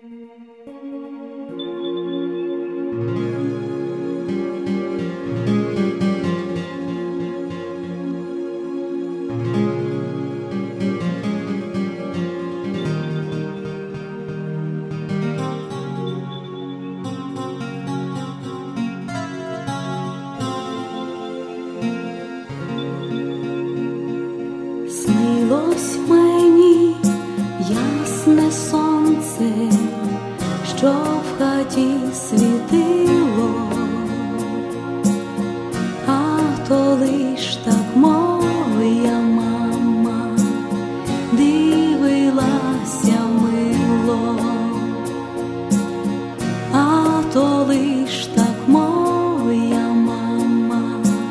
Снилось мені ясне сонце, що в хаті світило, а то лиш так моя мама дивилася мило, а то лиш так моя мама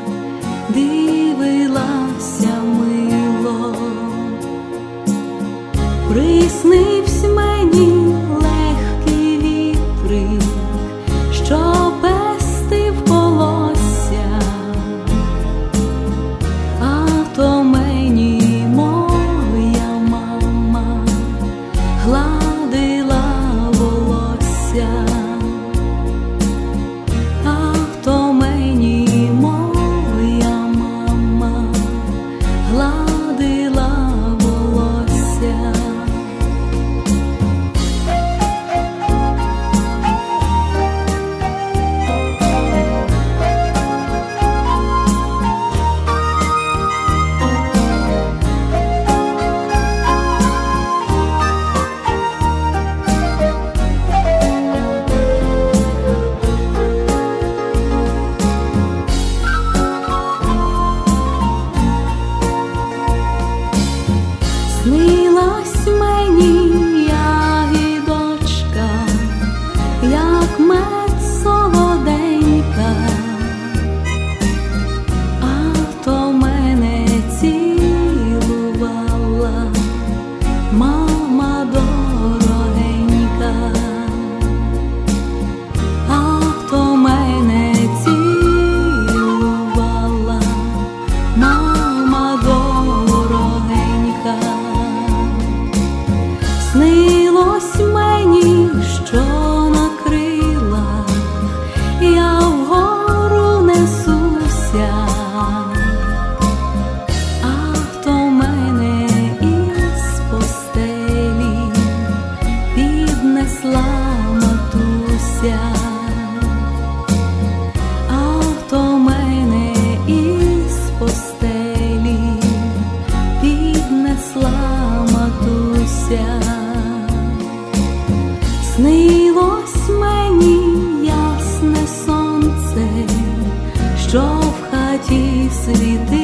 дивилася мило. Приснився мені легкий вітрик, що пестив волосся, а то мені моя мама гладила волосся, а то мені моя мама гладила волосся. Снилась мені ягідочка, як мед солоденька, а то мене цілувала мама дорогенька, а то мене цілувала мама дорогенька. Снилось мені, що на крилах я вгору несуся, а то мене із постелі піднесла матуся, а то мене із постелі піднесла матуся. Снилось мені ясне сонце, що в хаті світило,